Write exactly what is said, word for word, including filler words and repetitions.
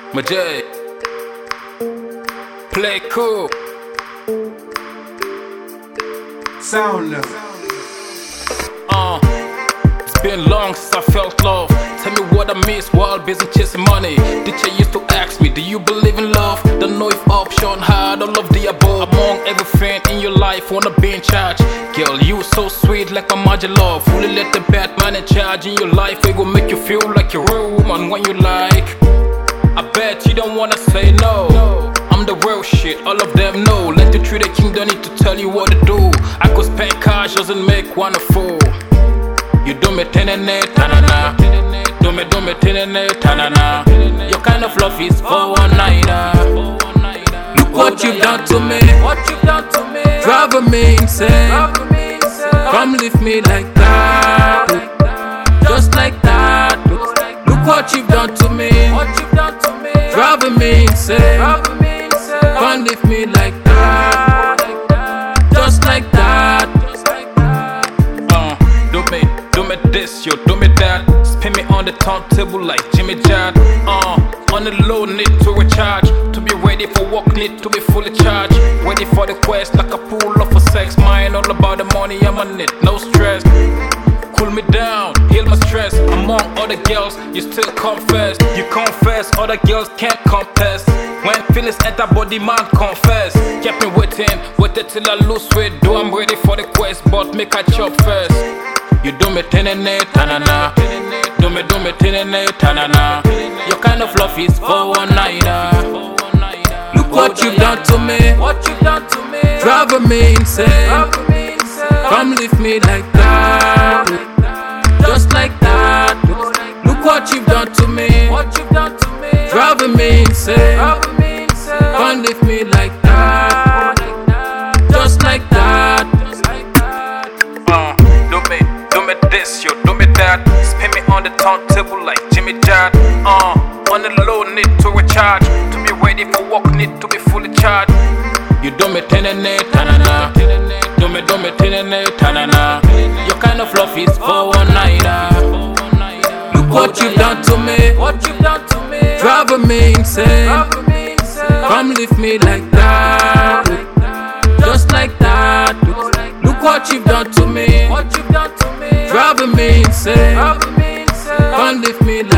Majay, play cool. Sound love. Uh, it's been long since I felt love. Tell me what I miss while busy chasing money. Teacher used to ask me, do you believe in love? Don't know if option had all of the above. Among everything in your life, wanna be in charge. Girl, you so sweet like my magic love. Fully let the bad man in charge in your life. It will make you feel like you're a real woman when you like. I bet you don't wanna say no. I'm the real shit, all of them know. Let the true the king, don't need to tell you what to do. I could spend cash, doesn't make one a fool. You do me tenene, tanana. Do me, do me tenene, tanana. Your kind of love is for one nighter. Look what you've done to me. Driving me insane. Come leave me like that, just like that. Look what you've done to me. Driving me insane. Come leave me like that, just like that. Uh, do me, do me this, yo, do me that. Spin me on the turntable like Jimmy Jad. Uh, on the low, need to recharge. To be ready for work, need to be fully charged. Ready for the quest like a pool of for sex. Mine all about the money, I'm on it, no stress. Cool me down, heal my stress. Among other girls, you still confess. You confess, other girls can't confess. When feelings enter body, man confess. Kept me waiting, waited till I lose weight. Though I'm ready for the quest, but make I chop first. You do me tenene, tanana. Do me, do me tenene, tanana. Your kind of love is for one nighter. Look what you've done to me. Driving me insane. Come leave me like that, just like that. Look what you've done to me. Driving me insane. Come leave me like that, just like that. Uh, do me, do me this, yo, do me that. Spin me on the turntable like Jimmy Jad. Uh, on the low, need to recharge. To be ready for work, need to be fully charged. You do me tenene, tanana. Do me, do me tenene, tanana. Your kind of love is for one nighter. Look what you've done to me. Driving me insane. Come leave me like that, just like that. Look what you've done to me. Driving me insane. Come leave me like